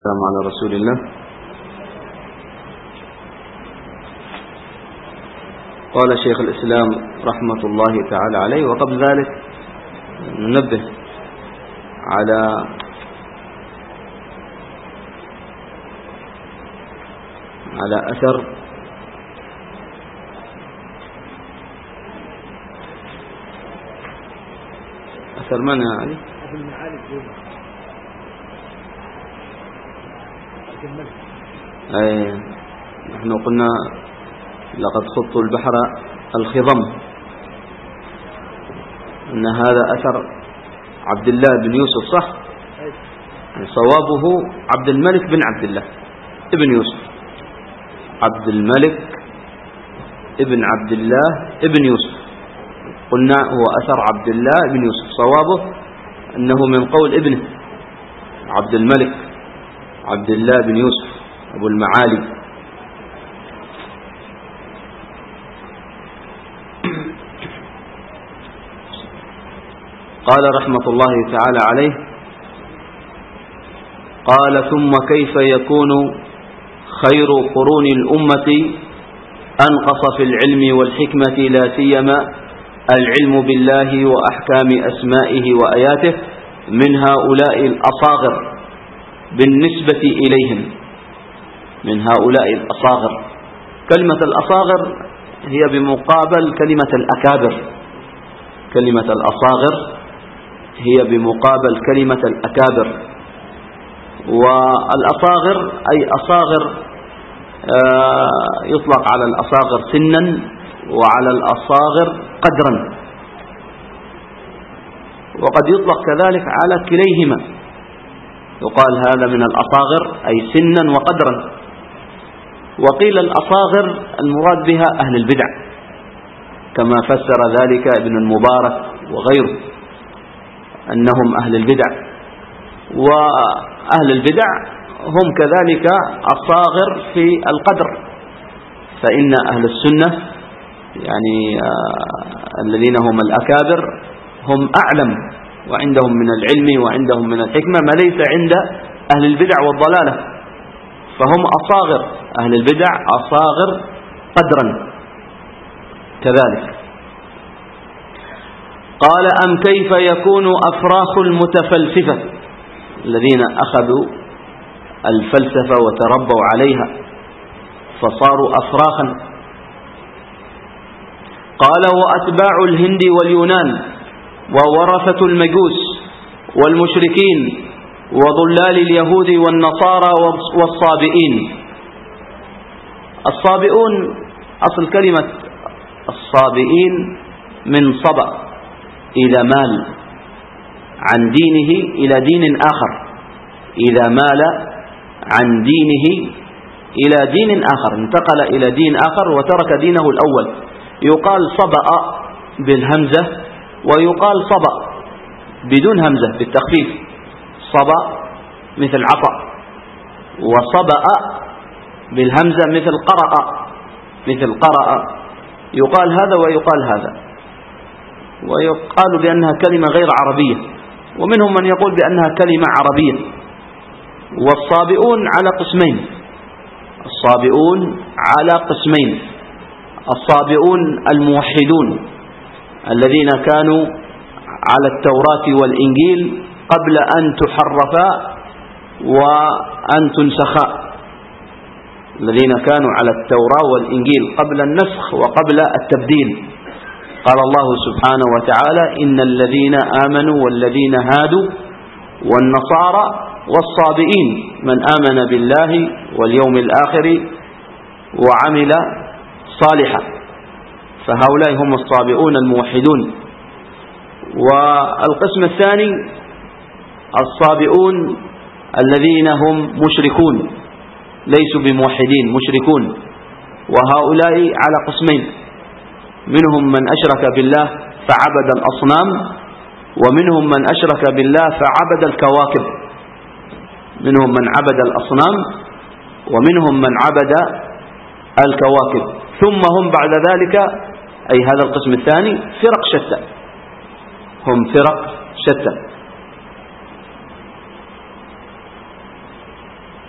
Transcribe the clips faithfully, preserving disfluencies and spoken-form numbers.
السلام على رسول الله. قال شيخ الإسلام رحمة الله تعالى عليه، وقبل ذلك ننبه على على أثر أثر من يا علي؟ أي نحن قلنا لقد خضت البحر الخضم، أن هذا أثر عبد الله بن يوسف، صح؟ صوابه عبد الملك بن عبد الله ابن يوسف، عبد الملك ابن عبد الله ابن يوسف. قلنا هو أثر عبد الله بن يوسف، صوابه أنه من قول ابنه عبد الملك عبد الله بن يوسف أبو المعالي. قال رحمة الله تعالى عليه، قال: ثم كيف يكون خير قرون الأمة أنقص في العلم والحكمة، لا سيما العلم بالله وأحكام أسمائه وآياته، من هؤلاء الأصاغر بالنسبة إليهم، من هؤلاء الأصاغر. كلمة الأصاغر هي بمقابل كلمة الأكابر، كلمة الأصاغر هي بمقابل كلمة الأكابر. والأصاغر أي أصاغر يطلق على الأصاغر سنا وعلى الأصاغر قدرا، وقد يطلق كذلك على كليهما، يقال هذا من الأصاغر أي سنا وقدرا. وقيل الأصاغر المراد بها أهل البدع، كما فسر ذلك ابن المبارك وغيره، أنهم أهل البدع. وأهل البدع هم كذلك أصاغر في القدر، فإن أهل السنة يعني الذين هم الأكابر هم أعلم، وعندهم من العلم وعندهم من الحكمة ما ليس عند أهل البدع والضلالة، فهم أصاغر، أهل البدع أصاغر قدرا كذلك. قال: أم كيف يكون أفراخ المتفلسفة الذين أخذوا الفلسفة وتربوا عليها فصاروا أفراخا. قال: وأتباع الهند واليونان وورثة المجوس والمشركين وضلال اليهود والنصارى والصابئين. الصابئون أصل كلمة الصابئين من صبأ، إذا مال عن دينه إلى دين آخر، إذا مال عن دينه إلى دين آخر، انتقل إلى دين آخر وترك دينه الأول، يقال صبأ بالهمزة ويقال صبأ بدون همزة بالتخفيف، صبأ مثل عطأ، وصبأ بالهمزة مثل قرأ، مثل قرأ، يقال هذا ويقال هذا، ويقال بأنها كلمة غير عربية، ومنهم من يقول بأنها كلمة عربية. والصابئون على قسمين، الصابئون على قسمين: الصابئون الموحدون الذين كانوا على التوراة والإنجيل قبل أن تحرفا وأن تنسخا، الذين كانوا على التوراة والإنجيل قبل النسخ وقبل التبديل. قال الله سبحانه وتعالى: إن الذين آمنوا والذين هادوا والنصارى والصابئين من آمن بالله واليوم الآخر وعمل صالحا، فهؤلاء هم الصابئون الموحدون. والقسم الثاني الصابئون الذين هم مشركون، ليسوا بموحدين، مشركون، وهؤلاء على قسمين: منهم من أشرك بالله فعبد الأصنام، ومنهم من أشرك بالله فعبد الكواكب، منهم من عبد الأصنام ومنهم من عبد الكواكب. ثم هم بعد ذلك، أي هذا القسم الثاني، فرق شتى، هم فرق شتى.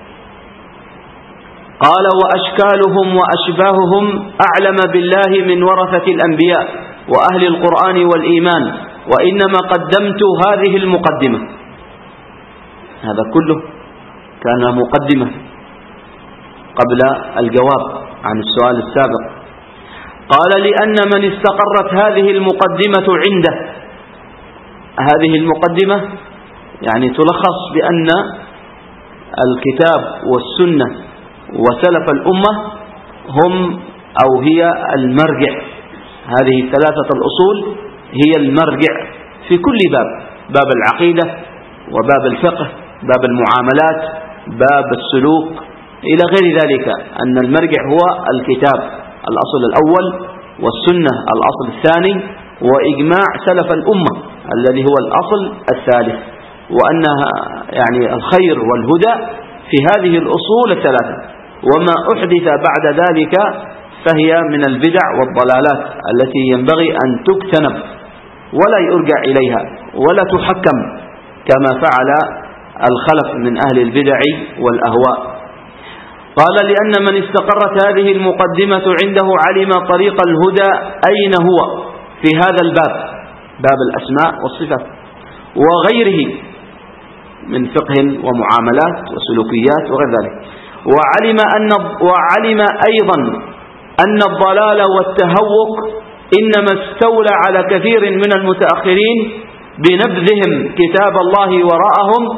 قال وأشكالهم وأشباههم أعلم بالله من ورثة الأنبياء وأهل القرآن والإيمان، وإنما قدمت هذه المقدمة. هذا كله كان مقدمة قبل الجواب عن السؤال السابق. قال لأن من استقرت هذه المقدمة عنده، هذه المقدمة يعني تلخص بأن الكتاب والسنة وسلف الأمة هم أو هي المرجع، هذه الثلاثة الأصول هي المرجع في كل باب، باب العقيدة وباب الفقه، باب المعاملات، باب السلوك إلى غير ذلك، أن المرجع هو الكتاب الأصل الأول، والسنة الأصل الثاني، وإجماع سلف الأمة الذي هو الأصل الثالث، وأنها يعني الخير والهدى في هذه الأصول الثلاثة، وما أحدث بعد ذلك فهي من البدع والضلالات التي ينبغي أن تجتنب ولا يرجع إليها ولا تحكم كما فعل الخلف من أهل البدع والأهواء. قال لأن من استقرت هذه المقدمة عنده علم طريق الهدى أين هو في هذا الباب، باب الأسماء والصفات وغيره من فقه ومعاملات وسلوكيات وغير ذلك، وعلم, أن وعلم أيضا أن الضلال والتهوك إنما استولى على كثير من المتأخرين بنبذهم كتاب الله وراءهم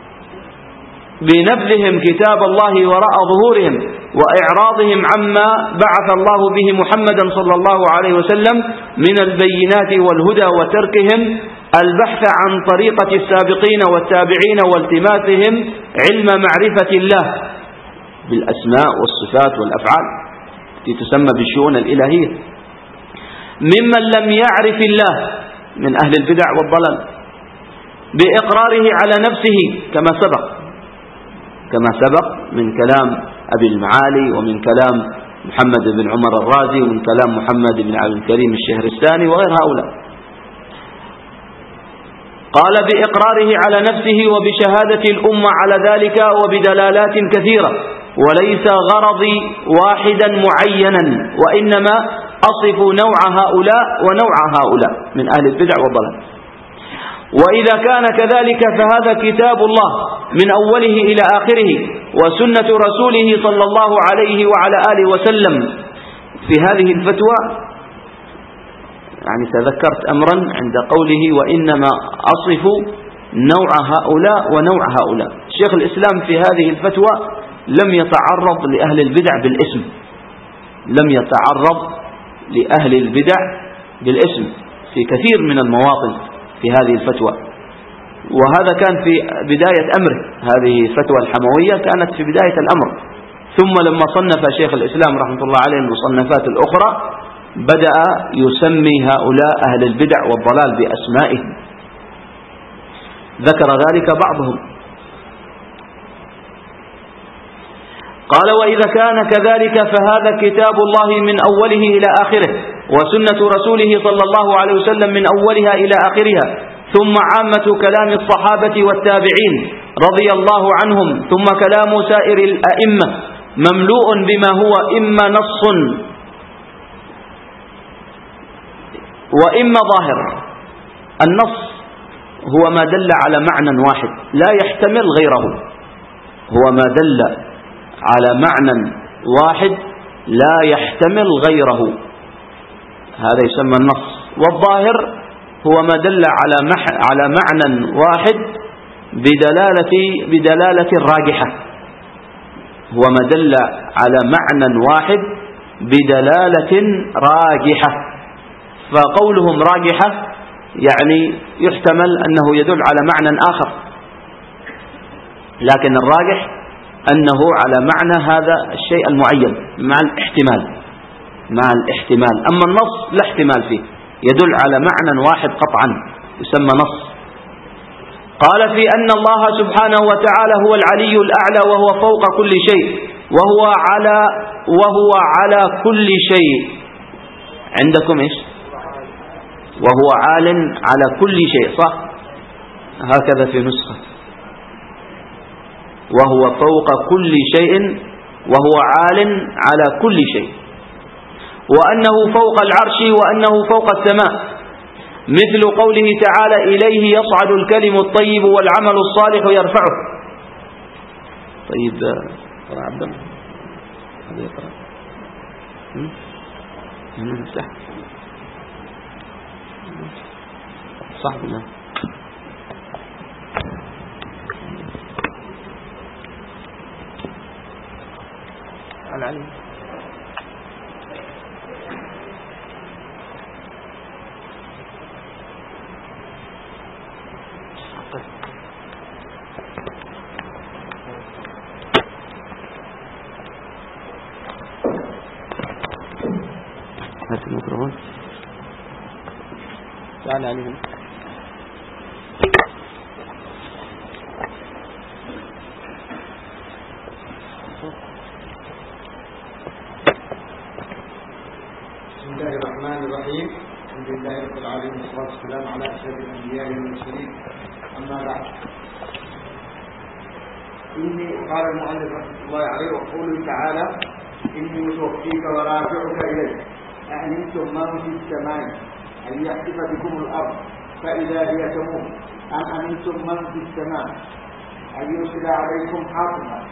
بنبذهم كتاب الله وراء ظهورهم وإعراضهم عما بعث الله به محمدا صلى الله عليه وسلم من البينات والهدى، وتركهم البحث عن طريقة السابقين والتابعين والتماسهم علم معرفة الله بالأسماء والصفات والأفعال التي تسمى بالشؤون الإلهية، ممن لم يعرف الله من أهل البدع والضلال بإقراره على نفسه كما سبق كما سبق من كلام أبي المعالي ومن كلام محمد بن عمر الرازي ومن كلام محمد بن عبد الكريم الشهرستاني وغير هؤلاء. قال بإقراره على نفسه وبشهادة الأمة على ذلك وبدلالات كثيرة، وليس غرضي واحدا معينا، وإنما أصف نوع هؤلاء ونوع هؤلاء من أهل البدع والضلال. وإذا كان كذلك فهذا كتاب الله من أوله إلى آخره، وسنة رسوله صلى الله عليه وعلى آله وسلم. في هذه الفتوى يعني تذكرت أمرا عند قوله وإنما أصف نوع هؤلاء ونوع هؤلاء. شيخ الإسلام في هذه الفتوى لم يتعرض لأهل البدع بالاسم، لم يتعرض لأهل البدع بالاسم في كثير من المواطن في هذه الفتوى، وهذا كان في بداية أمره. هذه الفتوى الحموية كانت في بداية الأمر، ثم لما صنف شيخ الإسلام رحمة الله عليه المصنفات الأخرى بدأ يسمي هؤلاء أهل البدع والضلال بأسمائهم، ذكر ذلك بعضهم. قال وإذا كان كذلك فهذا كتاب الله من أوله إلى آخره، وسنة رسوله صلى الله عليه وسلم من أولها إلى آخرها، ثم عامة كلام الصحابة والتابعين رضي الله عنهم، ثم كلام سائر الأئمة مملوء بما هو إما نص وإما ظاهر. النص هو ما دل على معنى واحد لا يحتمل غيره، هو ما دل على معنى واحد لا يحتمل غيره، هذا يسمى النص. والظاهر هو ما دل على على معنى واحد بدلالة بدلالة راجحة، هو ما دل على معنى واحد بدلالة راجحة. فقولهم راجحة يعني يحتمل أنه يدل على معنى آخر، لكن الراجح أنه على معنى هذا الشيء المعين مع الاحتمال مع الاحتمال أما النص لا احتمال فيه، يدل على معنى واحد قطعا يسمى نص. قال في أن الله سبحانه وتعالى هو العلي الأعلى وهو فوق كل شيء وهو على وهو على كل شيء. عندكم إيش؟ وهو عال على كل شيء، صح؟ هكذا في نسخة، وهو فوق كل شيء وهو عال على كل شيء، وأنه فوق العرش وأنه فوق السماء، مثل قوله تعالى إليه يصعد الكلم الطيب والعمل الصالح يرفعه. طيب قرأ عبد الله هذا يقرأ نفتح صح بالله. العلم هات الميكروفون تعال عليهم. بسم الله الرحمن الرحيم. الحمد لله رب العالمين والصلاة والسلام على أشرف الأنبياء والمرسلين، أما بعد. إني قال المؤلف رحمة الله عليه وقوله تعالى إني متوفيك ورافعك إلي أأمنتم من في السماء أن يخسف بكم الأرض فإذا هي تمور أم أمنتم من في السماء أن يرسل عليكم حاصبا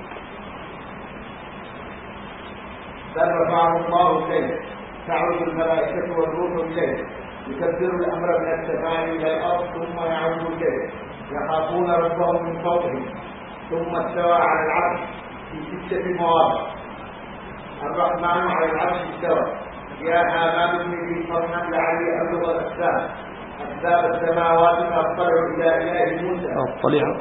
بل رفعه الله إليه تعرج الملائكة والروح إليه يكبر الأمر من السماء إلى الأرض ثم يعود إليه يخافون ربهم من فوقهم ثم استوى على العرش في ستة مواضع. الرحمن على العرش استوى. يا آمان ابن لي صرحا لعلي أبلغ الأسباب أسباب السماوات فأطلع إلى إله موسى فأطلع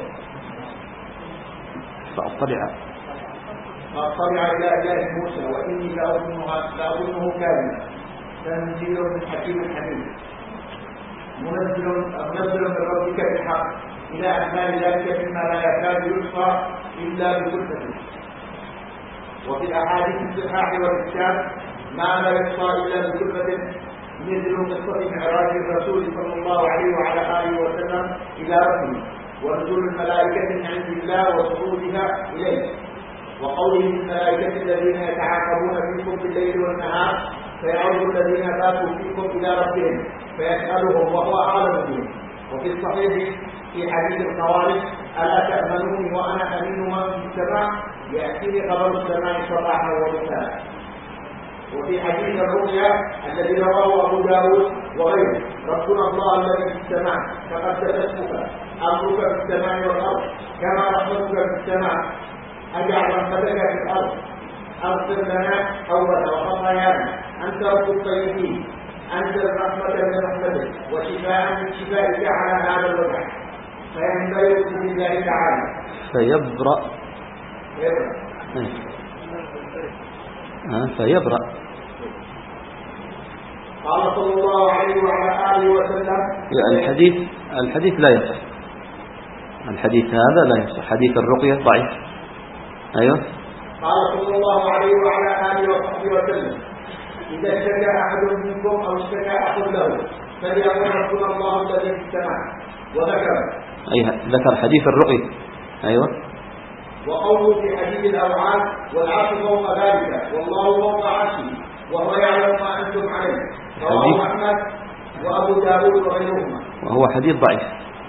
فأطلع فأطلع إلى إله موسى وإني لأظنه كاذبا تنزيل من حكيم حميد منزل منزل من ربك بالحق إلى أكمال ذلك مما لا يكاد يحصى إلا بكلفة. وفي الأحاديث الصحاح والإرشاد ما لا يحصى إلا بكلفة، مثل قصة معراج الرسول صلى الله عليه وعلى آله وسلم إلى ربه ونزول الملائكة من عند الله وصعودها إليه، وقوله الملائكة الذين يتعاقبون فيكم بالليل والنهار فيعود الذين فاتوا فيكم إلى ربهم فيسألهم وهو أعلم بهم. وفي الصحيح في حديث الخوارج ألا تأمنوني وأنا أمين من في السماء يأتيني خبر السماء صباحا ومساء. وفي حديث الرؤيا الذي رواه أبو داود وغيره ربنا الله الذي في السماء تقدس اسمك أمرك في السماء والأرض كما رحمتك في السماء أجعل رحمتك في الأرض أغفر لنا توبة وخطايانا أنت رب الطيبين أنزل رحمة من رحمتك وشفاء من شفائك على هذا الوضع فينبغي بإذن الله تعالى فيبرأ فيبرأ ها فيبرأ. قال صلى الله عليه وعلى آله وسلم يعني الحديث الحديث لا يصح، الحديث هذا لا يصح، حديث الرقية ضعيف. أيوه. قال صلى الله عليه وعلى آله وصحبه وسلم إذا اشتكى أحد منكم أو اشتكى أخ له فليقل ربنا الله الذي في السماء وذكر أي ذكر حديث الرقية. أيوه. وقوله في حديث الأوعاد والعرش فوق ذلك والله فوق عرشه وهو يعلم ما أنتم عليه رواه أحمد وأبو داود وغيرهما، وهو حديث ضعيف.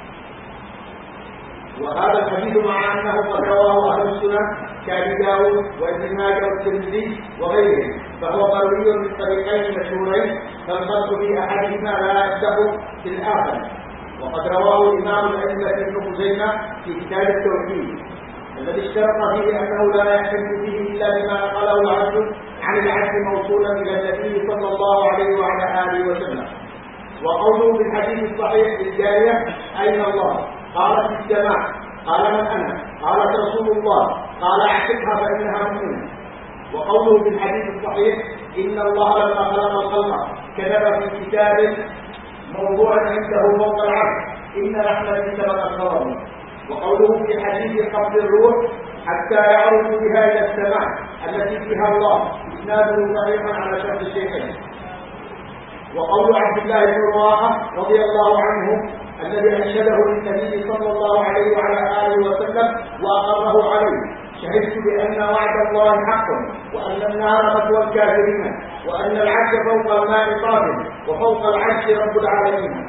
وهذا الحديث مع أنه قد رواه أهل السنة كأبي داود وابن ماجه والترمذي وغيرهم فهو مروي من طريقين مشهورين فالخلق في أحدهما لا يصدق في الآخر. وقد رواه إمام الأئمة ابن خزيمة في كتاب التوحيد الذي اشترط فيه أنه لا يحتج فيه إلا بما نقله العبد عن العبد موصولا إلى النبي صلى الله عليه وعلى آله وسلم. وقوله في الحديث الصحيح للجارية أين الله؟ قالت في السماء. قال من أنا؟ قالت رسول الله. قال اعتقها فإنها مؤمنة. وقوله في الحديث الصحيح إن الله لما خلق الخلق كتب في كتاب موضوع عنده فوق العرش إن رحمتي سبقت غضبي. وقوله في حديث قبض الروح حتى يعرج بها إلى السماء التي فيها الله إسناده صحيحا على شرط الشيخين. وقول عبد الله بن رواحة رضي الله عنه الذي أنشده للنبي صلى الله عليه وعلى آله وسلم وأقره عليه شهدت بأن وعد الله حق وأن النار مثوى الكافرين وأن العرش فوق الماء طاف وفوق العرش رب العالمين.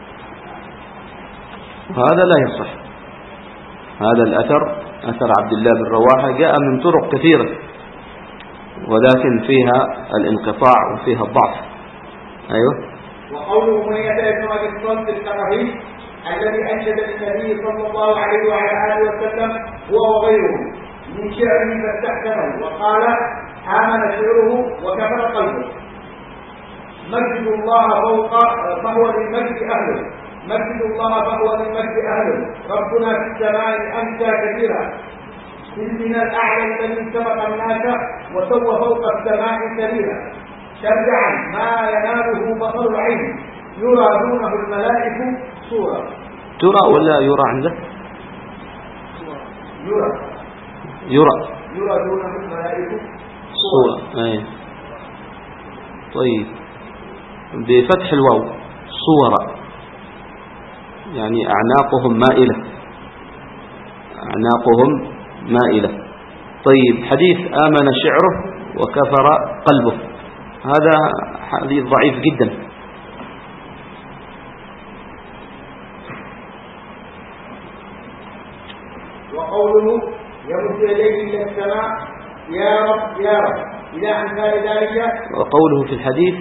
هذا لا يصح. هذا الأثر أثر عبد الله بن رواحة جاء من طرق كثيرة ولكن فيها الانقطاع وفيها الضعف. أيوه. وقوله من يتأثر بالصوت الثقفي الذي أنشد النبي صلى الله عليه وعلى آله وسلم هو وغيره من شعره فاستحسنه وقال آمن شعره وكفر قلبه. مجد الله فوق فهو للمجد أهله مجد الله فهو للمجد أهله ربنا في السماء أنت كثيرا من الأعلى الذي سبق الناس وسوى فوق السماء سبيلا شرعا ما يناله بصر العين يرى دونه الملائكة صورة. ترى ولا يرى عندك؟ يرى يرى يرى دونه الملائكة صورة. أي طيب بفتح الواو صورة يعني أعناقهم مائلة أعناقهم مائلة. طيب حديث آمن شعره وكفر قلبه هذا حديث ضعيف جدا. وقوله يمد يديه إلى السماء يا رب يا رب إلى أمثال ذلك. وقوله في الحديث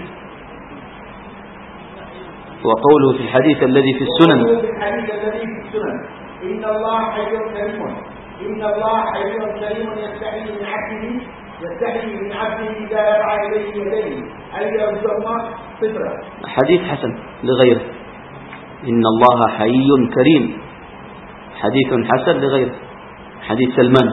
وقوله في الحديث الذي في السنن وقوله في الحديث الذي في السنن إن الله حي كريم إن الله حي كريم يستحي من عبده يستحي من عبده إذا رفع إليه يديه أي يرجعهما فطرة. حديث حسن لغيره إن الله حي كريم حديث حسن لغيره حديث سلمان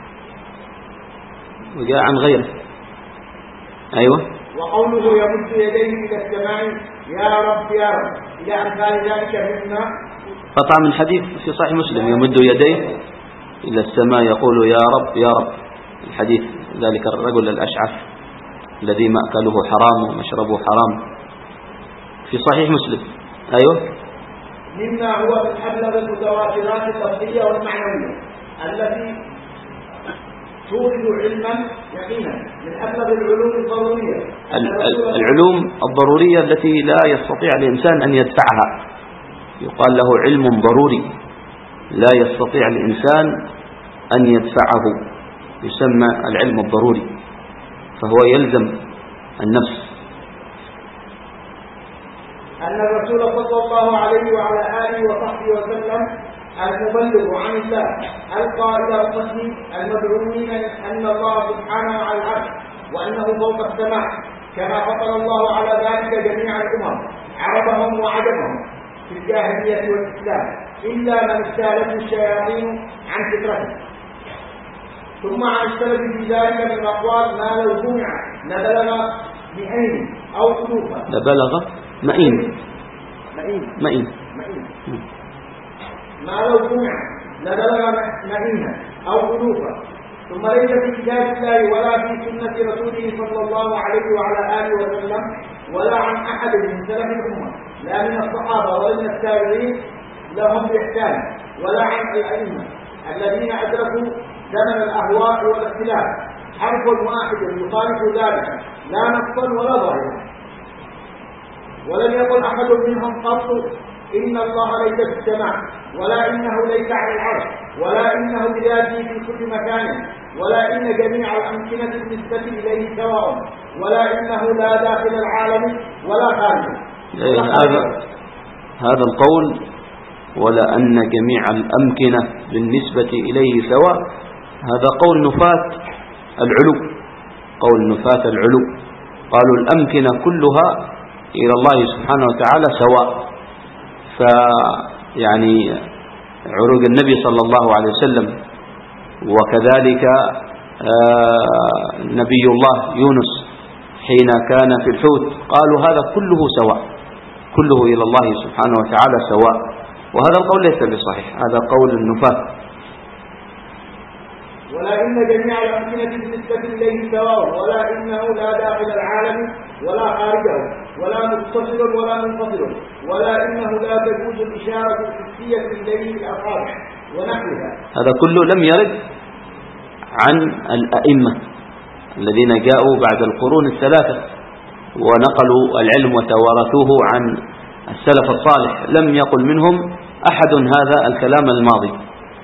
وجاء عن غيره. أيوة. وقوله يمد يديه إلى السماء يا رب يا رب إلى أمثال ذلك مما قطع من حديث في صحيح مسلم يمد يديه إلى السماء يقول يا رب يا رب الحديث ذلك الرجل الأشعث الذي مأكله حرام ومشربه حرام في صحيح مسلم. أيوة. مما هو من أبلغ المتواترات اللفظية والمعنوية التي تورد علما يقينا من أبلغ العلوم الضرورية العلوم الضرورية التي لا يستطيع الإنسان أن يدفعها يقال له علم ضروري لا يستطيع الإنسان أن يدفعه يسمى العلم الضروري فهو يلزم النفس. أن الرسول صلى الله عليه وعلى آله وصحبه وسلم المبلغ عن الله القائل القسم المدعوين أن الله سبحانه على العرش وأنه فوق السماء كما فطر الله على ذلك جميع الأمم عربهم وعجمهم في الجاهلية والإسلام إلا من استهلته الشياطين عن فطرته. ثم عن السلف في ذلك من الأقوال ما لو جمع لبلغ مئين أو ألوفا لبلغ مئين مئين مئين مئين ما لو جمع لبلغ مئين أو ألوفا. ثم ليس في كتاب الله ولا في سنة رسوله صلى الله عليه وعلى آله وسلم ولا عن أحد من سلف الأمة لا من الصحابة ولا من التابعين لهم بإحسان ولا عن الأئمة الذين أدركوا زمن الأهواء والاختلاف حرف واحد يخالف ذلك لا نصا ولا ظاهرا. ولم يقل أحد منهم قط إن الله ليس في السماء ولا إنه ليس على العرش ولا إنه بذاته في كل مكان ولا إن جميع الأمكنة بالنسبة إليه سواء ولا إنه لا داخل العالم ولا خارجه. هذا هذا القول ولا أن جميع الأمكنة بالنسبة إليه سواء هذا قول نفاة العلو قول نفاة العلو قالوا الأمكنة كلها إلى الله سبحانه وتعالى سواء. فيعني عروج النبي صلى الله عليه وسلم وكذلك نبي الله يونس حين كان في الحوت قالوا هذا كله سواء كله إلى الله سبحانه وتعالى سواء. وهذا القول ليس بصحيح هذا قول النفاة. ولا إن جميع الأمكنة بالنسبة إليه سواء ولا إنه لا داخل العالم ولا خارجه ولا متصل ولا منفصل ولا إنه لا تجوز الإشارة الحسية إليه بالأصابع ونحوها. هذا كله لم يرد عن الأئمة الذين جاءوا بعد القرون الثلاثة ونقلوا العلم وتوارثوه عن السلف الصالح، لم يقل منهم أحد هذا الكلام الماضي.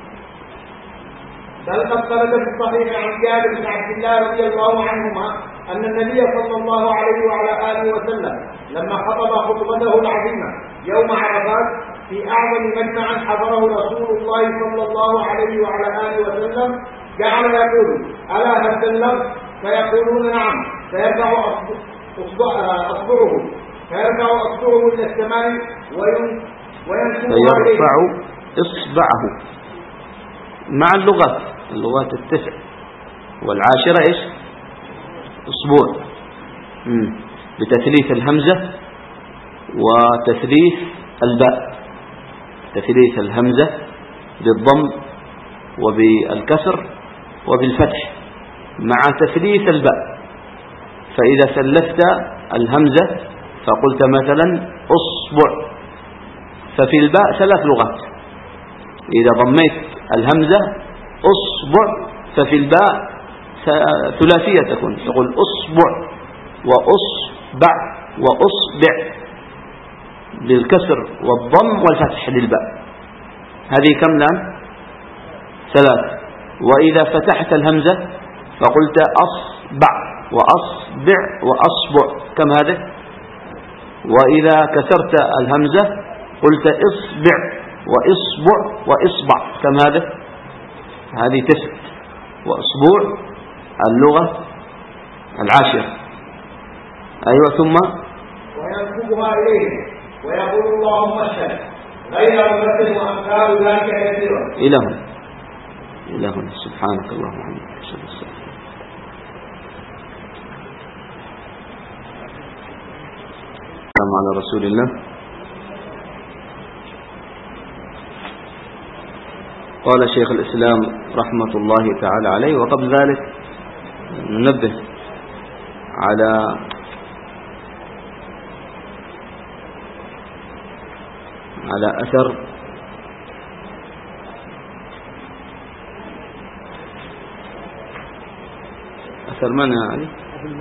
بل قد ثبت في الصحيح عن جابر بن عبد الله رضي الله عنهما أن النبي صلى الله عليه وعلى آله وسلم لما خطب خطبته العظيمة يوم عرفات في أعظم مجمع حضره رسول الله صلى الله عليه وعلى آله وسلم جعل يقول: ألا هل بلغت؟ فيقولون: نعم. فيرفع أصبعه فيرفع أصبعه إلى السماء وينشرها فيرفع إصبعه مع اللغات اللغات التسع، والعاشرة إيش؟ أسبوع، بتثليث الهمزة وتثليث الباء، تثليث الهمزة بالضم وبالكسر وبالفتح مع تثليث الباء. فإذا ثلثت الهمزة فقلت مثلا أصبع، ففي الباء ثلاث لغات. إذا ضميت الهمزة أصبع ففي الباء ثلاثية تكون، تقول أصبع وأصبع وأصبع بالكسر والضم والفتح للباء. هذه كم لام؟ ثلاث. وإذا فتحت الهمزة فقلت أصبع وأصبع وأصبع، كم هذا؟ وإذا كسرت الهمزة قلت إصبع وإصبع وإصبع، كم هذا؟ هذه تسع. وأسبوع اللغة العاشرة. أيوة. ثم وينسبها إليه ويقول: اللهم اشهد، غير ممثل وأمثال ذلك كثيرا. إلى هنا إلى هنا. سبحانك اللهم وبحمدك، أشهد أن لا إله إلا أنت. السلام على رسول الله. قال شيخ الإسلام رحمة الله تعالى عليه. وقبل ذلك ننبه على على أثر أثر من يا علي؟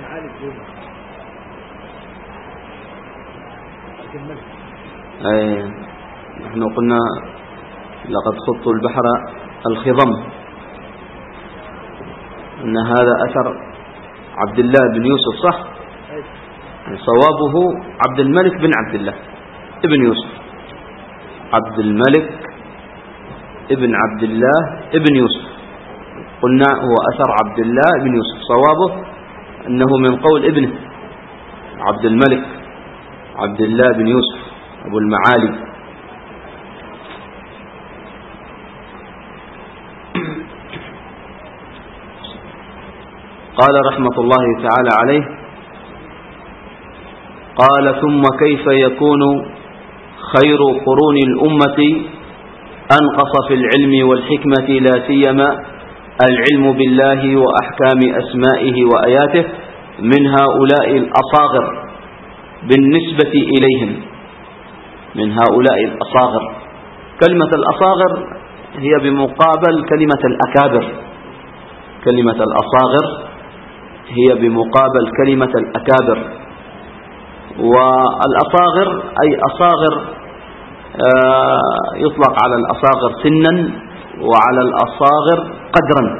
أي نحن قلنا لقد خضت البحر الخضم، أن هذا أثر عبد الله بن يوسف، صح؟ صوابه عبد الملك بن عبد الله ابن يوسف، عبد الملك ابن عبد الله ابن يوسف. قلنا هو أثر عبد الله بن يوسف، صوابه أنه من قول ابنه عبد الملك عبد الله بن يوسف أبو المعالي. قال رحمة الله تعالى عليه: قال: ثم كيف يكون خير قرون الأمة أنقص في العلم والحكمة، لا سيما العلم بالله وأحكام أسمائه وآياته، من هؤلاء الأصاغر بالنسبة إليهم، من هؤلاء الأصاغر. كلمة الأصاغر هي بمقابل كلمة الأكابر، كلمة الأصاغر هي بمقابل كلمة الأكابر. والأصاغر أي أصاغر يطلق على الأصاغر سنا وعلى الأصاغر قدرا،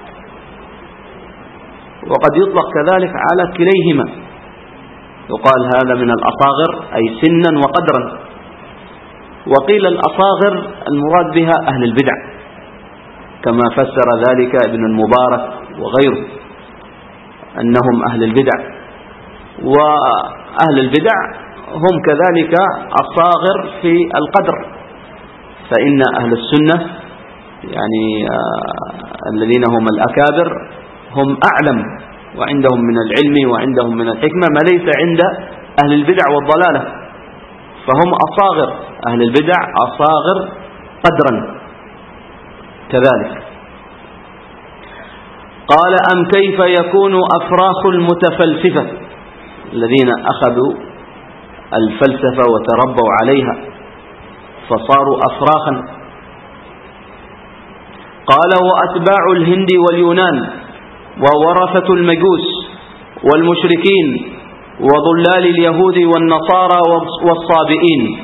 وقد يطلق كذلك على كليهما، يقال هذا من الأصاغر أي سنا وقدرا. وقيل الأصاغر المراد بها أهل البدع، كما فسر ذلك ابن المبارك وغيره، أنهم أهل البدع. وأهل البدع هم كذلك أصاغر في القدر، فإن أهل السنة يعني الذين هم الأكابر هم أعلم وعندهم من العلم وعندهم من الحكمة ما ليس عند أهل البدع والضلالة، فهم أصاغر، أهل البدع أصاغر قدرا كذلك. قال: أم كيف يكون أفراخ المتفلسفة الذين أخذوا الفلسفة وتربوا عليها فصاروا أفراخا، قال: وأتباع الهند واليونان وورثة المجوس والمشركين وضلال اليهود والنصارى والصابئين.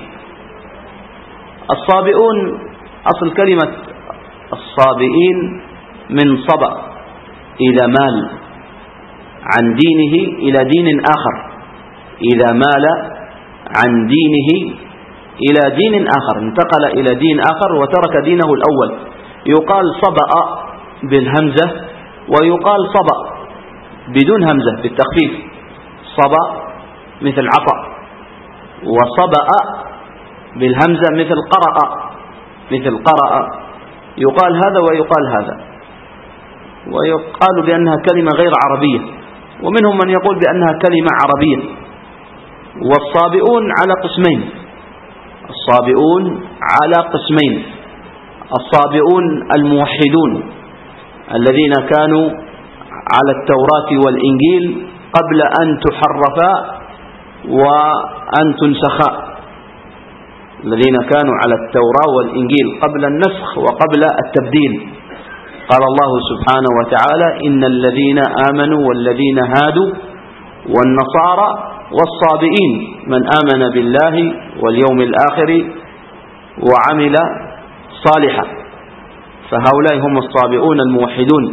الصابئون أصل كلمة الصابئين من صبأ، إذا مال عن دينه إلى دين آخر، إذا مال عن دينه إلى دين آخر، انتقل إلى دين آخر وترك دينه الأول، يقال صبأ بالهمزة ويقال صبأ بدون همزة بالتخفيف. صبأ مثل عطأ، وصبأ بالهمزة مثل قرأ، مثل قرأ، يقال هذا ويقال هذا، ويقال بأنها كلمة غير عربية، ومنهم من يقول بأنها كلمة عربية. والصابئون على قسمين، الصابئون على قسمين: الصابئون الموحدون الذين كانوا على التوراة والإنجيل قبل أن تحرفا وأن تنسخا، الذين كانوا على التوراة والإنجيل قبل النسخ وقبل التبديل. قال الله سبحانه وتعالى: إن الذين آمنوا والذين هادوا والنصارى والصابئين من آمن بالله واليوم الآخر وعمل صالحا، فهؤلاء هم الصابئون الموحدون.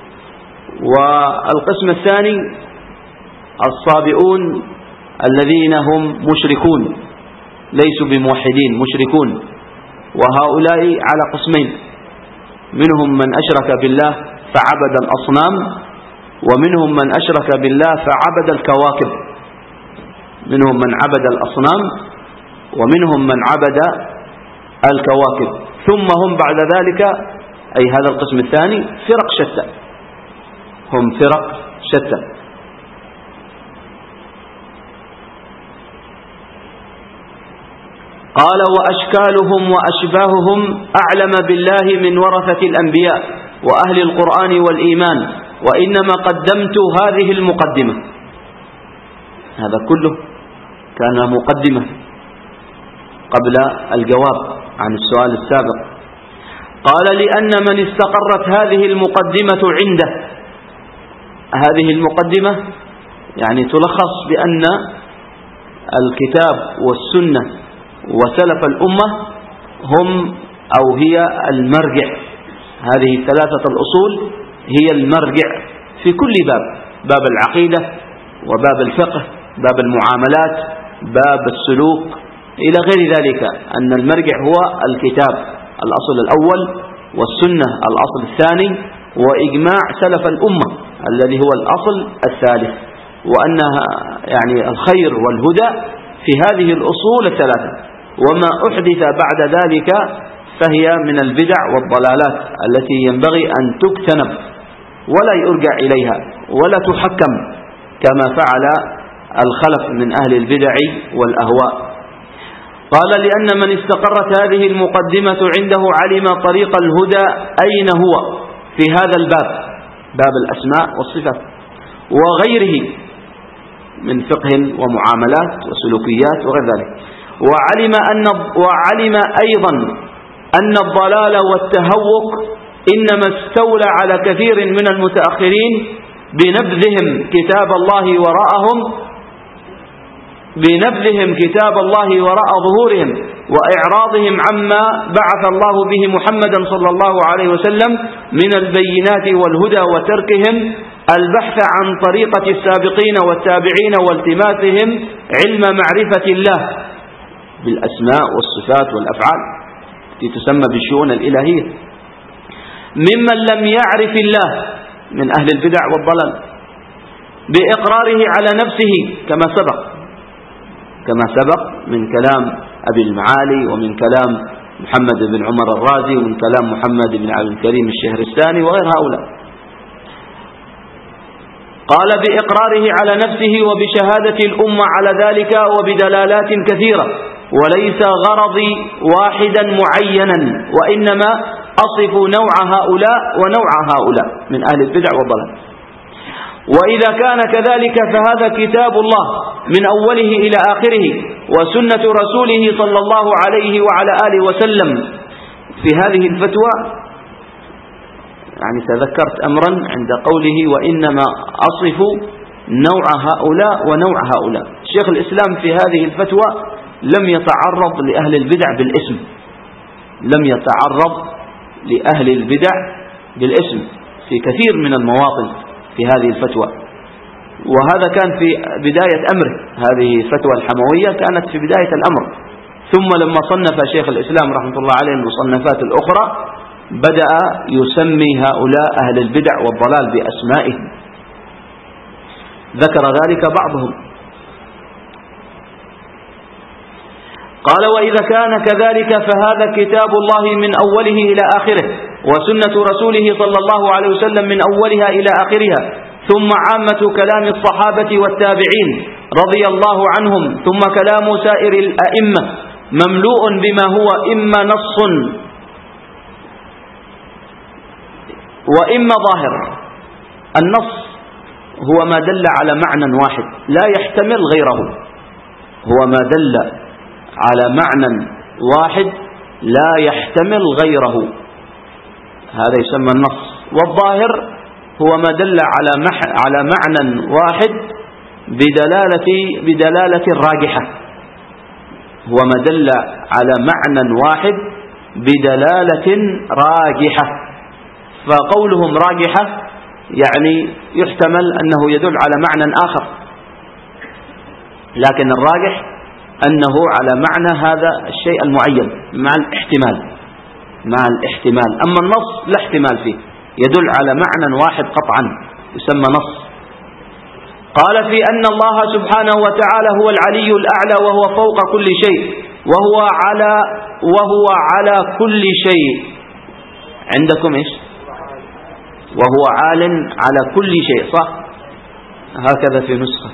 والقسم الثاني الصابئون الذين هم مشركون، ليسوا بموحدين، مشركون، وهؤلاء على قسمين: منهم من أشرك بالله فعبد الأصنام، ومنهم من أشرك بالله فعبد الكواكب. منهم من عبد الأصنام ومنهم من عبد الكواكب. ثم هم بعد ذلك، أي هذا القسم الثاني، فرق شتى، هم فرق شتى. قال: وأشكالهم وأشباههم أعلم بالله من ورثة الأنبياء وأهل القرآن والإيمان، وإنما قدمت هذه المقدمة. هذا كله كان مقدمة قبل الجواب عن السؤال السابق. قال: لأن من استقرت هذه المقدمة عنده، هذه المقدمة يعني تلخص بأن الكتاب والسنة وسلف الأمة هم أو هي المرجع، هذه الثلاثة الأصول هي المرجع في كل باب: باب العقيدة وباب الفقه، باب المعاملات، باب السلوك، إلى غير ذلك. أن المرجع هو الكتاب الأصل الأول، والسنة الأصل الثاني، وإجماع سلف الأمة الذي هو الأصل الثالث، وأنها يعني الخير والهدى في هذه الأصول الثلاثة، وما أحدث بعد ذلك فهي من البدع والضلالات التي ينبغي أن تجتنب ولا يرجع إليها ولا تحكم كما فعل الخلف من أهل البدع والأهواء. قال: لأن من استقرت هذه المقدمة عنده علم طريق الهدى أين هو في هذا الباب، باب الأسماء والصفات، وغيره من فقه ومعاملات وسلوكيات وغير ذلك. وعلم أن وعلم أيضا أن الضلال والتهوك إنما استولى على كثير من المتأخرين بنبذهم كتاب الله وراءهم بنبذهم كتاب الله وراء ظهورهم وإعراضهم عما بعث الله به محمدا صلى الله عليه وسلم من البينات والهدى، وتركهم البحث عن طريقة السابقين والتابعين والتماسهم علم معرفة الله بالأسماء والصفات والأفعال التي تسمى بالشؤون الإلهية، ممن لم يعرف الله من أهل البدع والضلال بإقراره على نفسه كما سبق كما سبق من كلام أبي المعالي، ومن كلام محمد بن عمر الرازي، ومن كلام محمد بن عبد الكريم الشهرستاني وغير هؤلاء. قال: بإقراره على نفسه وبشهادة الأمة على ذلك وبدلالات كثيرة، وليس غرضي واحدا معينا، وإنما أصف نوع هؤلاء ونوع هؤلاء من أهل البدع والضلال. وإذا كان كذلك فهذا كتاب الله من أوله إلى آخره، وسنة رسوله صلى الله عليه وعلى آله وسلم. في هذه الفتوى يعني تذكرت أمرا عند قوله وإنما أصف نوع هؤلاء ونوع هؤلاء. شيخ الإسلام في هذه الفتوى لم يتعرض لأهل البدع بالاسم، لم يتعرض لأهل البدع بالاسم في كثير من المواطن في هذه الفتوى، وهذا كان في بداية أمره. هذه الفتوى الحموية كانت في بداية الأمر، ثم لما صنف شيخ الإسلام رحمة الله عليه المصنفات الأخرى بدأ يسمي هؤلاء أهل البدع والضلال بأسمائهم، ذكر ذلك بعضهم. قال وإذا كان كذلك فهذا كتاب الله من أوله إلى آخره، وسنة رسوله صلى الله عليه وسلم من أولها إلى آخرها، ثم عامة كلام الصحابة والتابعين رضي الله عنهم، ثم كلام سائر الأئمة مملوء بما هو إما نص وإما ظاهر. النص هو ما دل على معنى واحد لا يحتمل غيره، هو ما دل على معنى واحد لا يحتمل غيره، هذا يسمى النص. والظاهر هو ما دل على مح على معنى واحد بدلالة بدلالة راجحة، هو ما دل على معنى واحد بدلالة راجحة. فقولهم راجحة يعني يحتمل أنه يدل على معنى آخر، لكن الراجح أنه على معنى هذا الشيء المعين مع الاحتمال، مع الاحتمال. أما النص لا احتمال فيه، يدل على معنى واحد قطعا يسمى نص. قال في أن الله سبحانه وتعالى هو العلي الأعلى وهو فوق كل شيء، وهو على وهو على كل شيء. عندكم إيش؟ وهو عال على كل شيء، صح؟ هكذا في نسخة،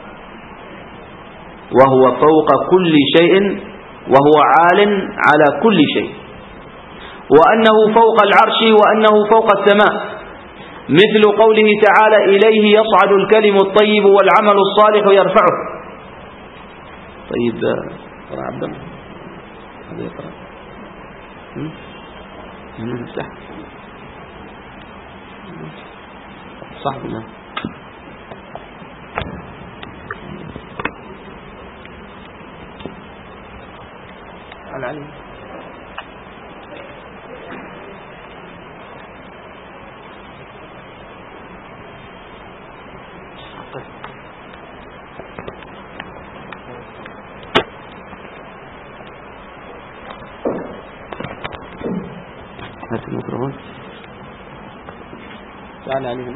وهو فوق كل شيء وهو عال على كل شيء، وأنه فوق العرش وأنه فوق السماء، مثل قوله تعالى إليه يصعد الكلم الطيب والعمل الصالح يرفعه. طيب قرأ عبد الله هذا يقرأ نفتح صح بالله. العلم هات الميكروفون تعال عليهم.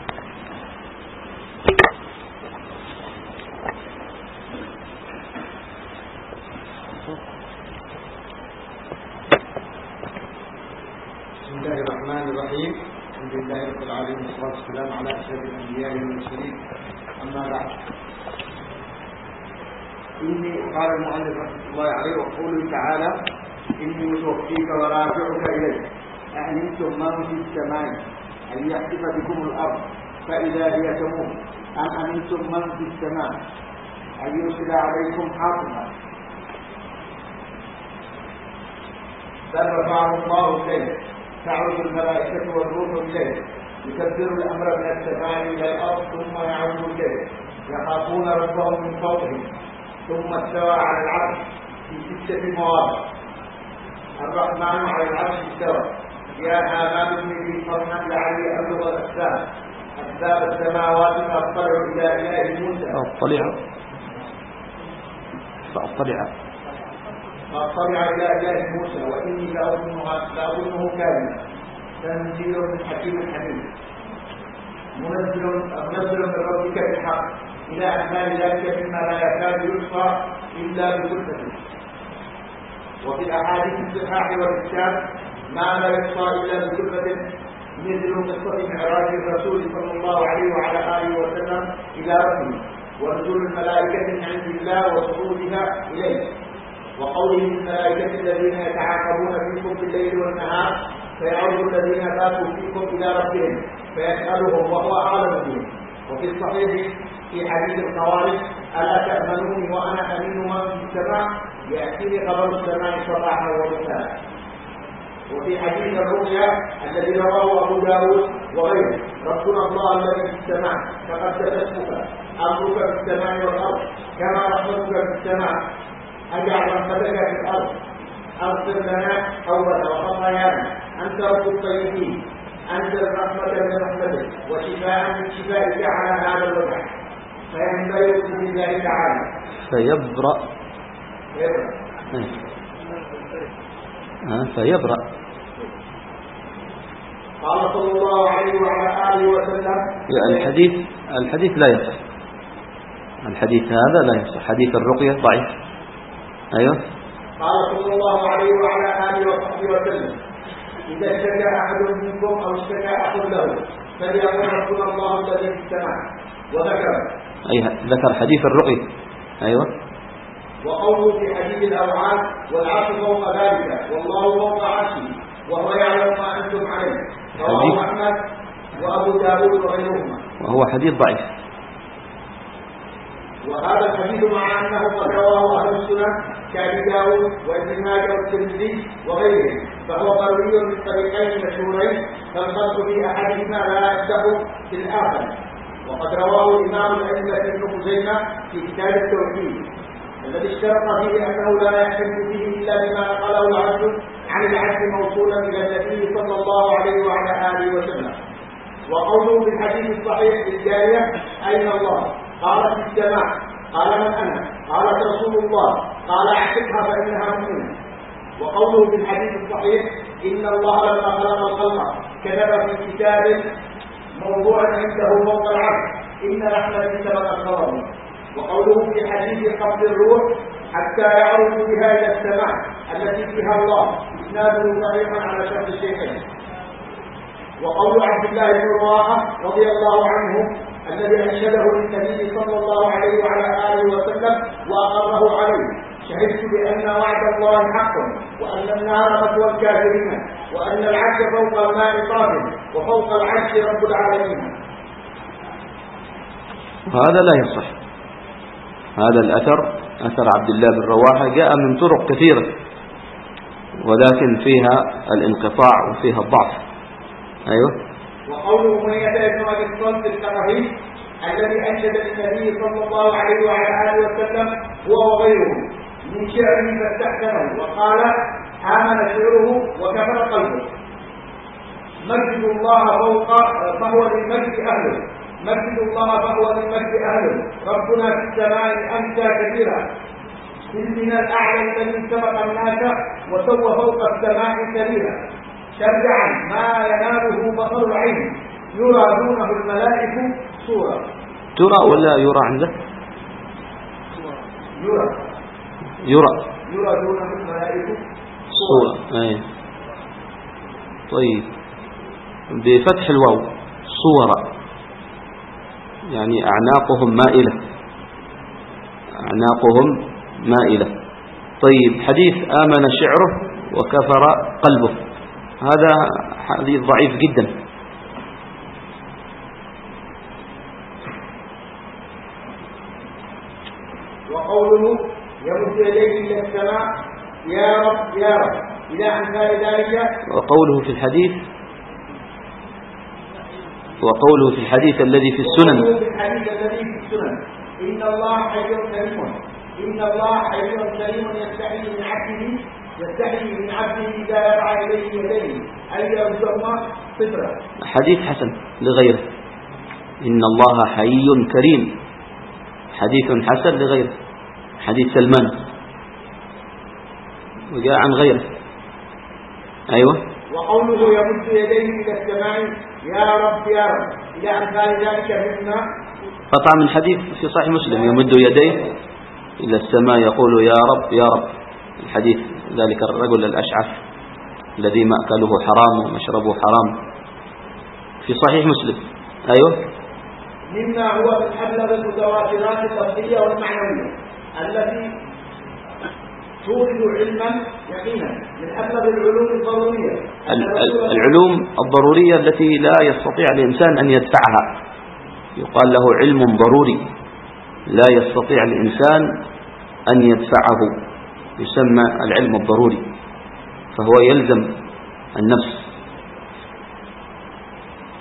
بسم الله الرحمن الرحيم. الحمد لله رب العالمين والصلاة والسلام على أشرف الأنبياء والمرسلين، أما بعد. إني قال المؤلف رحمه الله عليه وقوله تعالى إني متوفيك ورافعك إلي، أأمنتم من في السماء أن يخسف بكم الأرض فإذا هي تموت، أم أمنتم من في السماء أن يرسل عليكم حاصبا بل رفعه الله إليه، تعرج الملائكة والروح إليه، يكبر الأمر من السماء إلى الأرض ثم يعود إليه، يخافون ربهم من فوقهم، ثم استوى على العرش في ستة مواضع. الرحمن على العرش استوى، يا آمن ابن لي صرحا لعلي أبلغ الأسباب أسباب السماوات فأطلع إلى إله موسى فأطلع فأطلع فأطلع إلى إله موسى وإني لأظنه كاذبا تنزيل من حكيم حميد منزل منزل من ربك بالحق إلى أعمال ذلك مما لا يكاد يحصى إلا بكلفته. وفي الأحاديث الصحاح والإسلام ما لا يحصى إلا بكلفته، مثل قصة معراج الرسول صلى الله عليه وعلى آله وسلم إلى ربه، ونزول الملائكة من عند الله وصعودها إليه، وقوله الملائكة الذين يتعاقبون فيكم بالليل والنهار فيعود الذين باتوا فيكم إلى ربهم فيسألهم وهو أعلم بهم. وفي الصحيح في حديث الخوارج ألا تأمنوني وأنا أمين من في السماء يأتيني خبر السماء صباحا ومساء. وفي حديث الرؤيا الذي رواه أبو داود وغيره. ربنا الله الذي في السماء تقدس اسمك، أمرك في السماء والأرض كما رحمتك في السماء، أجعل رحمتك في الأرض، أغفر لنا توبة وخطايانا، أنت رب الطيبين، أنزل رحمة من رحمتك وشفاء من شفائك على هذا الوجع، فينبغي في ذلك عالم فيبرأ فيبرأ آه فيبرأ. قال صلى الله عليه وعلى آله وسلم الحديث الحديث لا يصح، الحديث هذا لا يصح، حديث الرقية ضعيف. أيوه. قال صلى الله عليه وعلى آله وصحبه وسلم إذا اشتكى أحد منكم أو اشتكى أخ له فليقل ربنا الله الذي في السماء، وذكر أي ذكر حديث الرقية. أيوه. وقوله في حديث الأوعاد والعرش فوق ذلك والله فوق عرشه وهو يعلم ما أنتم عليه، رواه أحمد وأبو داود وغيرهما، وهو حديث ضعيف. وهذا الحديث مع أنه قد رواه أهل السنة كأبي داود وابن ماجه والترمذي وغيرهم، فهو قوي من طريقين مشهورين فالقصد في أحدهما لا يصح في الآخر. وقد رواه الإمام الأئمة ابن خزيمة في كتاب التوحيد الذي اشترط فيه أنه لا يحتج فيه إلا بما نقله العبد عن العبد موصولا إلى النبي صلى الله عليه وعلى آله وسلم. وقوله في الحديث الصحيح للجارية أين الله؟ قالت في السماء. قال من أنا؟ قالت رسول الله. قال اعتقها فإنها مؤمنة. وقوله في الحديث الصحيح إن الله لما خلق الخلق كتب في كتاب موضوع عنده فوق العرش إن رحمتي سبقت غضبي. وقوله في حديث قبض الروح حتى يعرج بها إلى السماء التي فيها الله إسناده صحيحا على شرط الشيخين. وقول عبد الله بن رواحة رضي الله عنه الذي أنشده للنبي صلى الله عليه وعلى آله وسلم وأقره عليه شهدت بأن وعد الله حق وأن النار مثوى الكافرين وأن العرش فوق الماء طاف وفوق العرش رب العالمين. هذا لا يصح. هذا الأثر أثر عبد الله بن رواحة جاء من طرق كثيرة ولكن فيها الانقطاع وفيها الضعف. أيوه. وقوله من يدعي ابن الصلت الثقفي الذي أنشد النبي صلى الله عليه وعلى آله وسلم هو وغيره من شعره فاستحسنه وقال آمن شعره وكفر قلبه. مجد الله فوق فهو للمجد أهله، مجد الله فهو للمجد أهله، ربنا في السماء أمسى كثيرا من الأعلى الذي سبق الناس وسوى فوق السماء كبيرا شرعا ما يناله بصر العين يرى دونه الملائكة صورة. ترى ولا يرى عندك؟ يرى يرى يرى دونه الملائكة صورة. أي طيب بفتح الواو صورة يعني أعناقهم مائلة، أعناقهم مائلة. طيب حديث آمن شعره وكفر قلبه هذا حديث ضعيف جدا. وقوله يمد يديه إلى السماء يا رب يا رب إلى أمثال ذلك. وقوله في الحديث وقوله في الحديث الذي في السنن وقوله في الحديث الذي في السنن إن الله حي كريم إن الله حي كريم يستحي من عبده يستحي من عبده إذا رفع إليه يديه أي يرجعهما صفرا. حديث حسن لغيره إن الله حي كريم، حديث حسن لغيره، حديث سلمان وجاء عن غيره. أيوة. وقوله يمد يديه إلى السماء يا رب يا رب إلى أمثال ذلك مما قطع من حديث في صحيح مسلم يمد يديه إلى السماء يقول يا رب يا رب، الحديث ذلك الرجل الأشعث الذي مأكله حرام ومشربه حرام في صحيح مسلم. أيوة. مما هو من أبلغ المتواترات اللفظية والمعنوية التي تورد علما يقينا من أبلغ العلوم الضرورية العلوم الضرورية التي لا يستطيع الإنسان أن يدفعها يقال له علم ضروري لا يستطيع الإنسان أن يدفعه يسمى العلم الضروري، فهو يلزم النفس.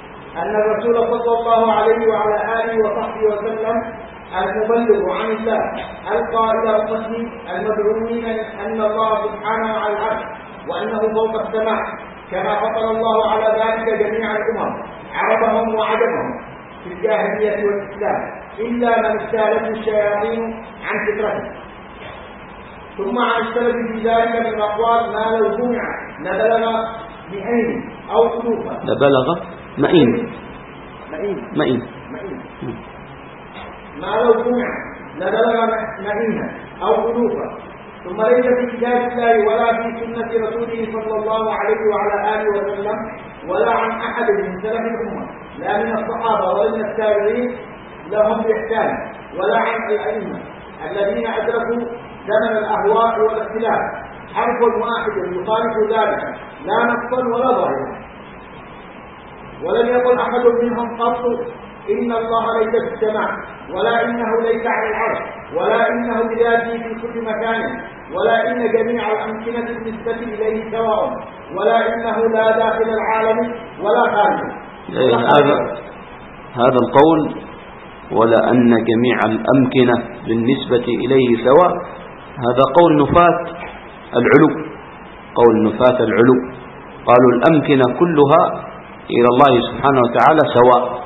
أن الرسول صلى الله عليه وعلى آله وصحبه وسلم المبلغ عن الله ألقى إلى أمته المدعوين أن الله سبحانه على العرش وأنه فوق السماء، كما فطر الله على ذلك جميع الأمم عربهم وعجمهم في الجاهلية والإسلام، إلا من اجتالته الشياطين عن فطرته. ثم عن السبب في ذلك من الأقوال ما لو جمع لبلغ مئين أو ألوفا. لبلغ مئين مئين مئين مئين ما لو جمع لبلغ مئين أو ألوفا. ثم ليس في كتاب الله ولا في سنة رسوله صلى الله عليه وعلى آله وسلم ولا عن أحد من سلف الأمة، لا من الصحابة ولا من التابعين لهم بإحسان، ولا عن الأئمة الذين أدركوا زمن الأهواء والاختلاف حرف واحد يخالف ذلك لا نصا ولا ظاهرا. ولم يقل أحد منهم قط إن الله ليس في السماء، ولا إنه ليس على العرش، ولا إنه بذاته في كل مكان، ولا إن جميع الأمكنة بالنسبة إليه سواء، ولا إنه لا داخل العالم ولا خارجه. هذا هذا القول ولا أن جميع الأمكنة بالنسبة إليه سواء، هذا قول نفاة العلو، قول نفاة العلو. قالوا الأمكنة كلها إلى الله سبحانه وتعالى سواء.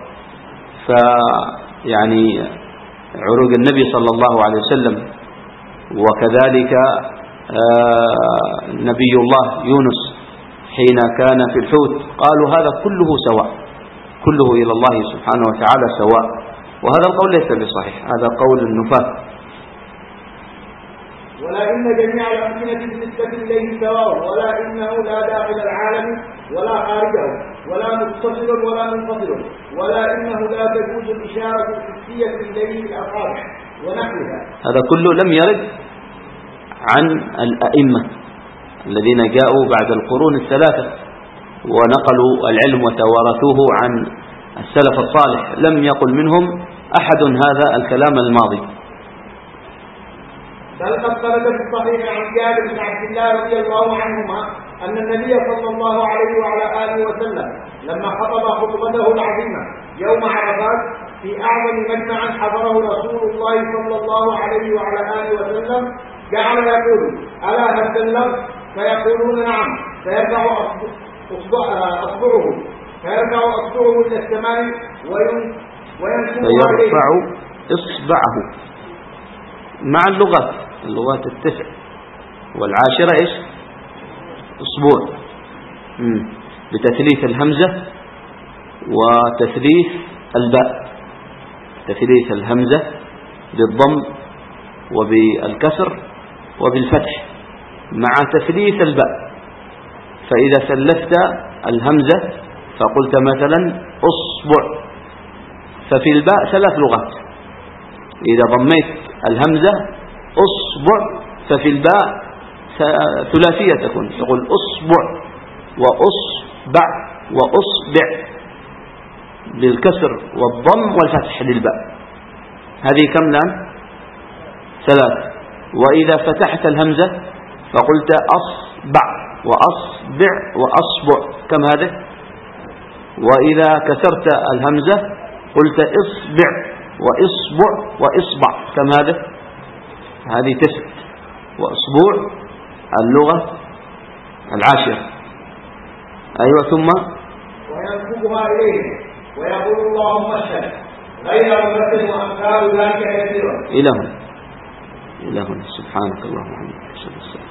فيعني عروج النبي صلى الله عليه وسلم وكذلك نبي الله يونس حين كان في الحوت قالوا هذا كله سواء، كله إلى الله سبحانه وتعالى سواء، وهذا القول ليس بصحيح، هذا قول النفاة. ولا إن جميع الأمكنة بالنسبة إليه سواء، ولا إنه لا داخل العالم ولا خارجه، ولا متصل ولا منفصل، ولا إنه لا تجوز الإشارة الحسية إليه بالأصابع ونحوها. هذا كله لم يرد عن الأئمة الذين جاءوا بعد القرون الثلاثة ونقلوا العلم وتوارثوه عن السلف الصالح، لم يقل منهم أحد هذا الكلام الماضي. بل قد ثبت في الصحيح عن جابر بن عبد الله رضي الله عنهما أن النبي صلى الله عليه وعلى آله وسلم لما خطب خطبته العظيمة يوم عرفات في أعظم مجمع حضره رسول الله صلى الله عليه وعلى آله وسلم جعل يقول: ألا هل بلغت؟ فيقولون: نعم. فيرفع أصبعه فيرفع أصبعه إلى السماء وينسبها إليه، فيرفع إصبعه مع اللغات اللغات التسع والعاشرة إيش؟ أصبع، بتثليث الهمزة وتثليث الباء، تثليث الهمزة بالضم وبالكسر وبالفتح مع تثليث الباء. فإذا ثلثت الهمزة فقلت مثلا أصبع، ففي الباء ثلاث لغات. إذا ضميت الهمزة أصبع ففي الباء ثلاثية تكون، تقول أصبع وأصبع وأصبع بالكسر والضم والفتح للباء. هذه كم الآن؟ ثلاث. وإذا فتحت الهمزة فقلت أصبع وأصبع وأصبع، كم هذه؟ وإذا كسرت الهمزة قلت إصبع وإصبع وإصبع، كم هذا؟ هذه تسع. وأصبع اللغة العاشرة. أيوة. ثم وينسبها إليه ويقول: اللهم اشهد، غير ممثل وأمثال ذلك كثيرا. إلى هنا إلى هنا. سبحانك اللهم وبحمدك.